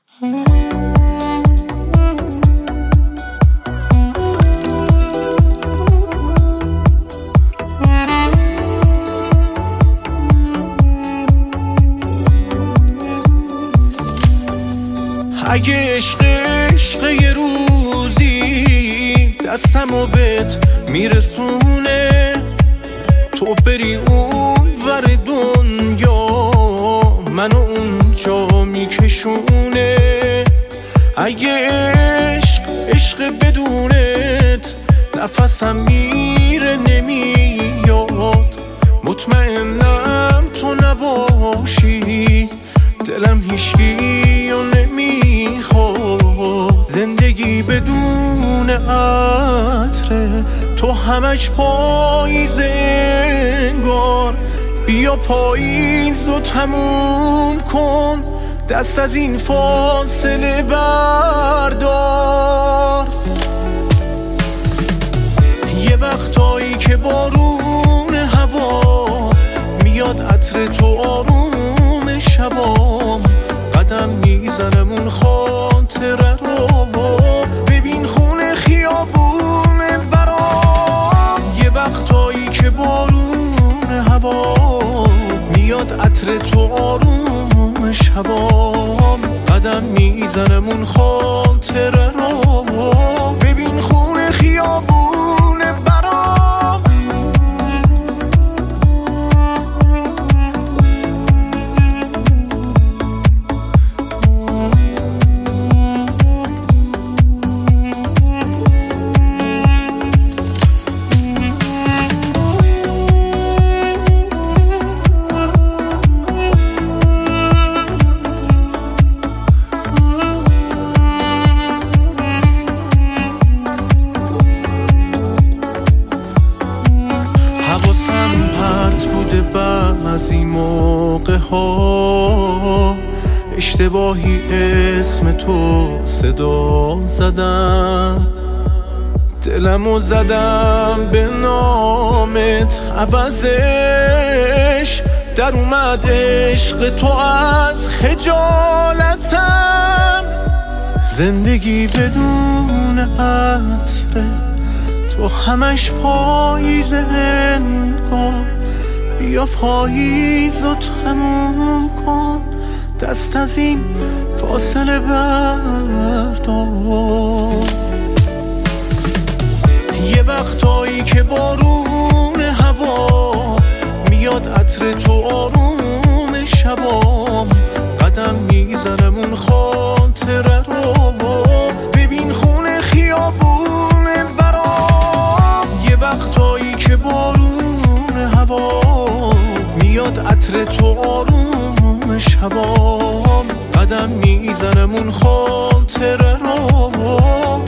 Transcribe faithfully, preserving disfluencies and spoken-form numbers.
اگه عشق عشق یه روزی دستمو بهت میرسونه، تو بری اون ور دنیا منو اونجا میکشونه. اگه عشق عشق بدونت نفسم میره نمیاد، مطمئنم تو نباشی دلم هیچکی و نمیخواد. زندگی بدون عطره تو همش پاییزه انگار، بیا پاییزو تموم کن، دست از این فاصله بردار. یه وقتایی که بارون هوا میاد عطر تو آروم شبام، قدم میزنم اون خاطره رو، ببین خونه خیابونه برام. یه وقتایی که بارون هوا میاد عطر تو آروم شبام، قدم میزنم اون خاطره رو، ببین خونه خیابونه برام. حواسم پرت بوده بعضی موقع ها، اشتباهی اسم تو صدا زدم، دلمو زدم به نامت، عوضش در اومد عشق تو از خجالتم. زندگی بدون عطره تو همش پاییز انگار، بیا پاییزو تموم کن، دست از این فاصله بردار. یه وقتایی که بارون هوا میاد عطر تو آروم شبام، قدم میزنم اون خاطره رو، ببین خونه خیابونه برام. یه وقتایی که بارون هوا میاد عطر تو آروم شبام، قدم میزنم اون خاطره رو،